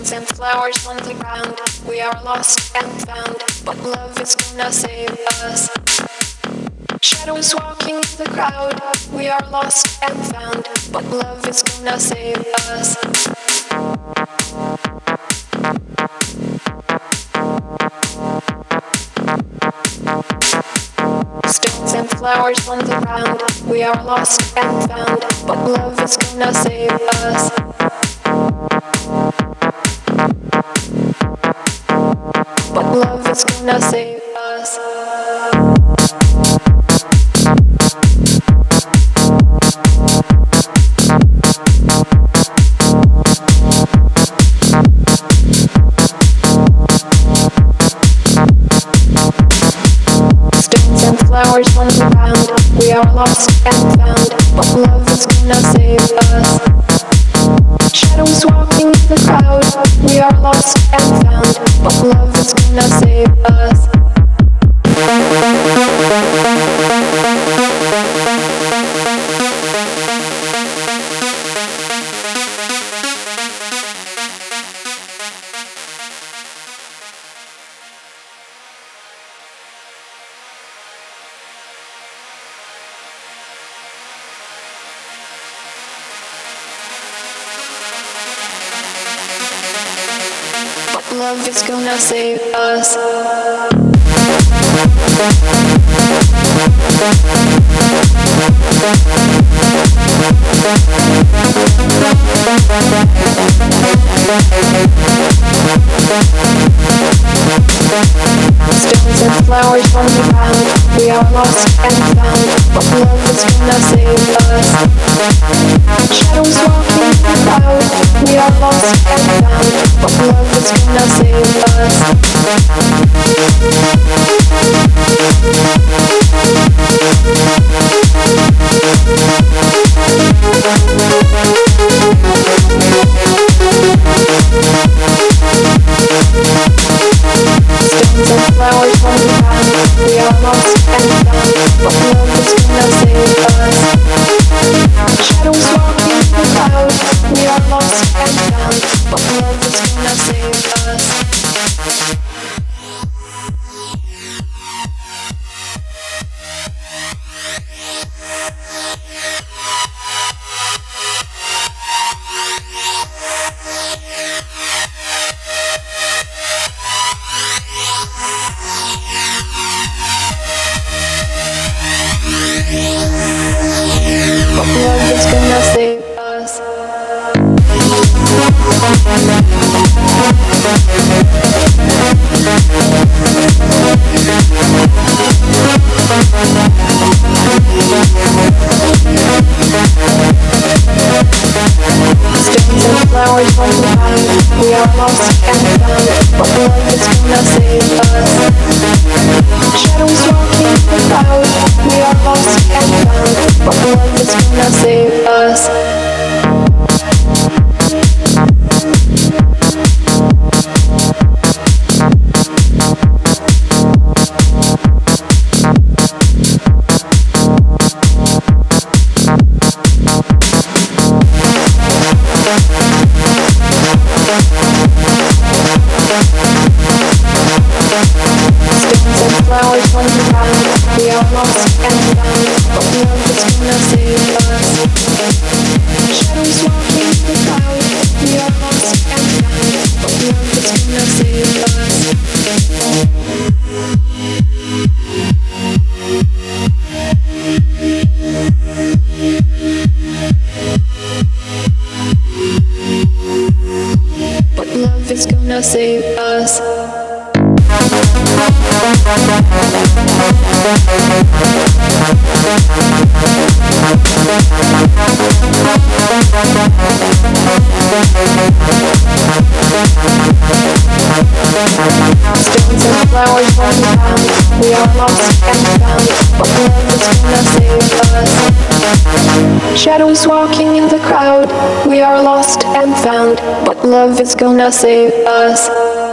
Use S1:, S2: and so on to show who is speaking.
S1: Stones and flowers on the ground. We are lost and found, but love is gonna save us. Shadows walking in the crowd. We are lost and found, but love is gonna save us. Stones and flowers on the ground. We are lost and found, but love is gonna save us. But love is gonna save us. Stones and flowers on the ground. We are lost and found, but love is gonna save us. Shadows walking in the crowd. We are lost and found, but love is gonna save us. Love is gonna save us. Stones and flowers on the ground. We are lost and found, but love is gonna save us. Shadows walking in the crowd. We are lost and found, but love is gonna save us. Stones and flowers on the ground. We are lost and found, but love is gonna save us. Shadows walking in the crowd. We are lost and found, but love is gonna save us. But love is gonna save us. Stones and flowers on the ground. We are lost and found, but love is gonna save us. Shadows walking in the crowd. We are lost and found, but love is gonna save us. Stones and flowers on the ground. We are lost and found, but love is gonna save us. Shadows walking in the crowd. We are lost and found, but love is gonna save us. But love is gonna save us. Stones and flowers on the ground. We are lost and found, but love is gonna save us. Shadows walking in the crowd. We are lost and found, but love is gonna save us.